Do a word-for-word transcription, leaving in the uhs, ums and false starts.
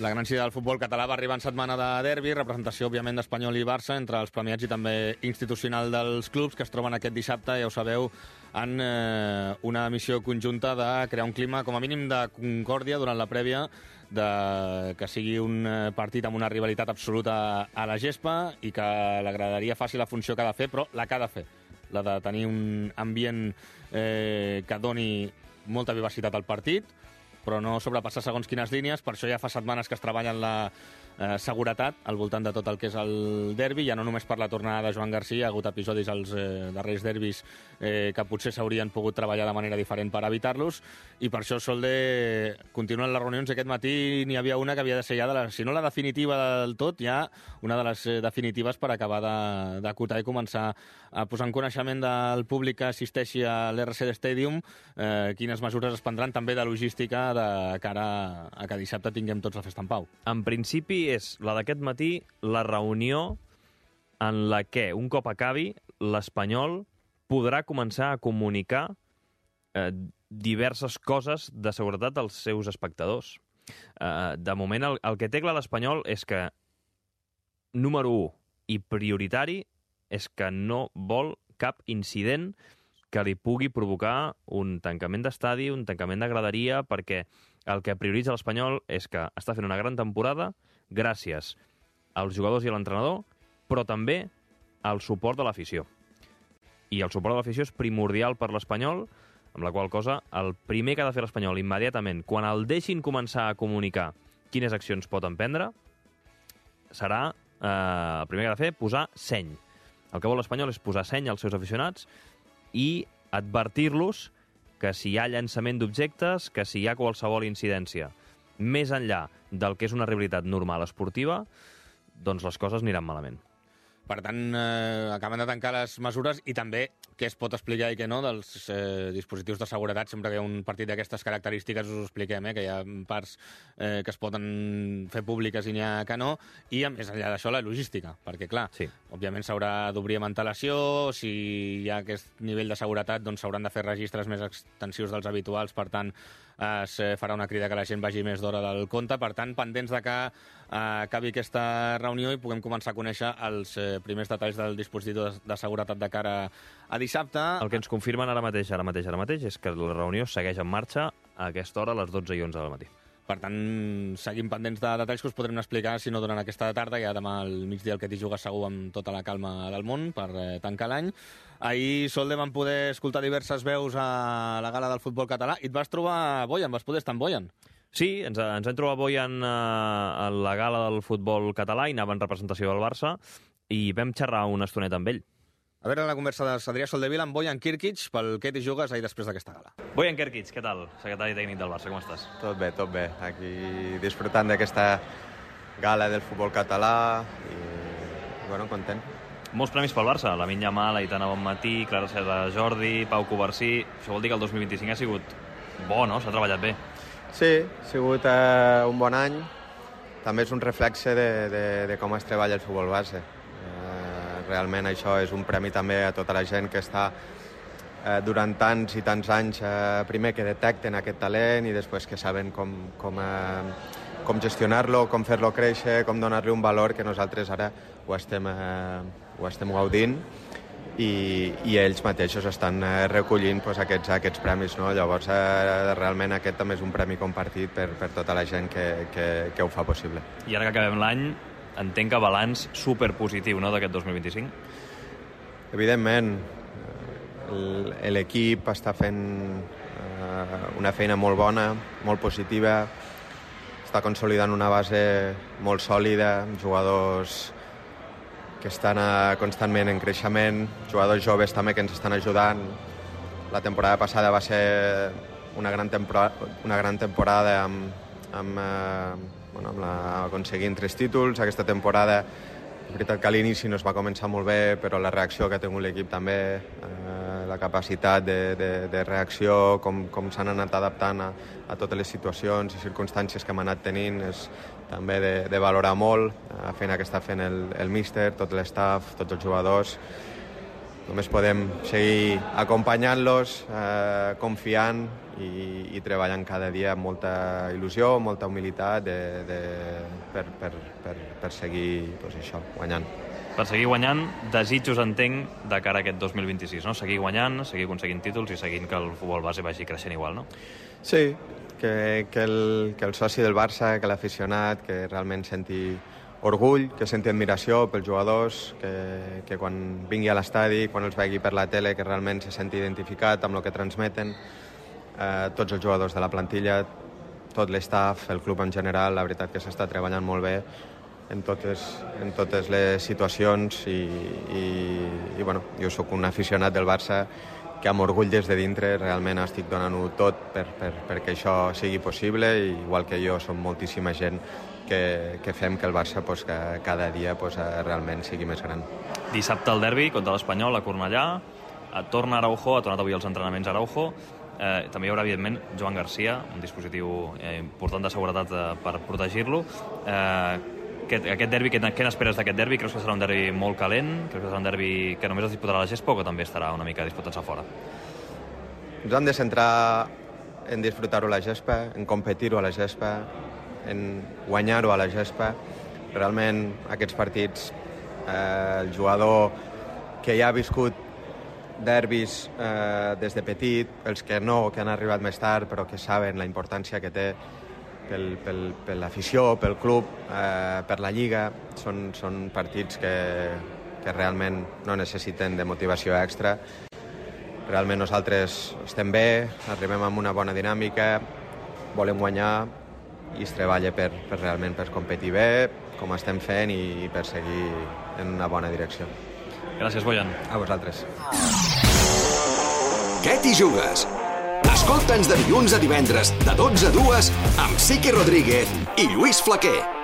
La gran cita del futbol català va arribar en setmana de derbi, representació, òbviament, d'Espanyol i Barça, entre els premiats i també institucional dels clubs, que es troben aquest dissabte, ja ho sabeu, en eh, una missió conjunta de crear un clima, com a mínim, de concòrdia durant la prèvia, de que sigui un partit amb una rivalitat absoluta a la gespa i que l'agradaria faci la funció que ha de fer, però la que ha de fer, la de tenir un ambient eh, que doni molta vivacitat al partit, però no sobrepassar segons quines línies. Per això ja fa setmanes que es treballa en la eh, seguretat al voltant de tot el que és el derbi, ja no només per la tornada de Joan Garcia, hi ha hagut episodis als eh, darrers derbis eh, que potser s'haurien pogut treballar de manera diferent per evitar-los, i per això, Solde, continuen les reunions. Aquest matí n'hi havia una que havia de ser ja, de la, si no la definitiva del tot, ja una de les eh, definitives per acabar d'acotar i començar a posar en coneixement del públic que assisteixi a l'R C D Stadium eh, quines mesures es prendran també de logística de cara a que dissabte tinguem tots la festa en pau. En principi és la d'aquest matí la reunió en la que, un cop acabi, l'Espanyol podrà començar a comunicar eh, diverses coses de seguretat als seus espectadors. Eh, de moment, el, el que té clar l'Espanyol és que, número u i prioritari, és que no vol cap incident que li pugui provocar un tancament d'estadi, un tancament de graderia, perquè el que prioritza l'Espanyol és que està fent una gran temporada gràcies als jugadors i a l'entrenador, però també al suport de l'afició. I el suport de l'afició és primordial per l'Espanyol, amb la qual cosa el primer que ha de fer l'Espanyol immediatament, quan el deixin començar a comunicar quines accions pot emprendre, serà eh, el primer que ha de fer posar seny. El que vol l'Espanyol és posar seny als seus aficionats i advertir-los que si hi ha llançament d'objectes, que si hi ha qualsevol incidència més enllà del que és una rivalitat normal esportiva, doncs les coses aniran malament. Per tant, eh, acaben de tancar les mesures i també què es pot explicar i què no dels eh, dispositius de seguretat. Sempre que hi ha un partit d'aquestes característiques us ho expliquem, eh, que hi ha parts eh, que es poden fer públiques i n'hi ha que no, i a més enllà d'això la logística, perquè clar, sí, òbviament s'haurà d'obrir amb antelació, si hi ha aquest nivell de seguretat doncs s'hauran de fer registres més extensius dels habituals, per tant es farà una crida que la gent vagi més d'hora del compte. Per tant, pendents de que eh, acabi aquesta reunió i puguem començar a conèixer els eh, primers detalls del dispositiu de, de seguretat de cara a dissabte. El que ens confirmen ara mateix, ara mateix, ara mateix, és que la reunió segueix en marxa a aquesta hora, a les dotze i onze del matí. Per tant, seguim pendents de detalls que us podrem explicar, si no durant aquesta tarda, ja demà al migdia el que t'hi jugues segur amb tota la calma del món per eh, tancar l'any. Ahir, Solde, vam poder escoltar diverses veus a la gala del futbol català i et vas trobar a Boyan, vas poder estar amb Boyan. Sí, ens, ens hem trobat Boyan eh, a la gala del futbol català i anava en representació del Barça i vam xerrar una estoneta amb ell. A veure la conversa de Adrià Soldevila amb Boyan Kirkic, pel que t'hi jugues ahir després d'aquesta gala. Boyan Kirkic, què tal? Secretari tècnic del Barça, com estàs? Tot bé, tot bé. Aquí disfrutant d'aquesta gala del futbol català i, bueno, content. Molts premis pel Barça, la Lamine Yamal, Aitana Bonmatí, Clara Serra Jordi, Pau Covarsí. Això vol dir que el dos mil vint-i-cinc ha sigut bo, no? S'ha treballat bé. Sí, ha sigut eh, un bon any. També és un reflexe de, de, de com es treballa el futbol base. Eh, realment això és un premi també a tota la gent que està eh, durant tants i tants anys, eh, primer que detecten aquest talent i després que saben com, com, eh, com gestionar-lo, com fer-lo créixer, com donar-li un valor que nosaltres ara ho estem, eh, ho estem gaudint i, i ells mateixos estan eh, recollint pues, aquests, aquests premis. No? Llavors, eh, realment aquest també és un premi compartit per, per tota la gent que, que, que ho fa possible. I ara que acabem l'any, entenc que balanç superpositiu, no?, d'aquest dos mil vint-i-cinc. Evidentment, l'equip està fent eh, una feina molt bona, molt positiva, està consolidant una base molt sòlida, jugadors que estan eh, constantment en creixement, jugadors joves també que ens estan ajudant. La temporada passada va ser una gran temporada, una gran temporada amb, amb, eh, bueno, amb la, aconseguint tres títols. Aquesta temporada, és veritat que a l'inici no es va començar molt bé, però la reacció que ha tingut l'equip també, eh, la capacitat de, de, de reacció, com, com s'han anat adaptant a, a totes les situacions i circumstàncies que hem anat tenint, és també de, de valorar molt la feina que està fent el, el míster, tot l'estaff, tots els jugadors. només podem seguir acompanyant-los, eh, confiant i, i treballant cada dia amb molta il·lusió, molta humilitat de, de, per, per, per, per seguir pues, això, guanyant. Per seguir guanyant, desitjos, entenc, de cara a aquest dos mil vint-i-sis, no? Seguir guanyant, seguir aconseguint títols i seguint que el futbol base vagi creixent igual, no? Sí, que, que, el, que el soci del Barça, que l'aficionat, que realment senti orgull, que senti admiració pels jugadors, que, que quan vingui a l'estadi, quan els vegi per la tele, que realment se senti identificat amb el que transmeten, eh, tots els jugadors de la plantilla, tot l'estaff, el club en general, la veritat que s'està treballant molt bé en totes, en totes les situacions i, i, i bueno, jo sóc un aficionat del Barça que amb orgull des de dintre realment estic donant-ho tot per, per, perquè això sigui possible, i igual que jo som moltíssima gent que, que fem que el Barça pues, que cada dia pues, realment sigui més gran. Dissabte el derbi contra l'Espanyol a Cornellà, torna Araujo, ha tornat avui als entrenaments Araujo, eh, també hi haurà evidentment Joan Garcia, un dispositiu eh, important de seguretat eh, per protegir-lo. Eh, aquest, aquest derbi, què, què n'esperes d'aquest derbi? Creus que serà un derbi molt calent? Creus que serà un derbi que només es disputarà a la gespa o que també estarà una mica disputant-se fora? Ens hem de centrar en disfrutar-ho a la gespa, en competir-ho a la gespa, en guanyar-ho a la gespa. Realment aquests partits, eh, el jugador que ja ha viscut derbis eh, des de petit, els que no, que han arribat més tard, però que saben la importància que té pel, pel, per l'afició, pel club, eh, per la Lliga, són, són partits que, que realment no necessiten de motivació extra. Realment nosaltres estem bé, arribem amb una bona dinàmica, volem guanyar i es treballa per, per realment per competir bé, com estem fent, i per seguir en una bona direcció. Gràcies, Bojan. A vosaltres. Què t'hi jugues? Escolta'ns de dilluns a divendres de dotze a dues amb Sique Rodríguez i Lluís Flaquer.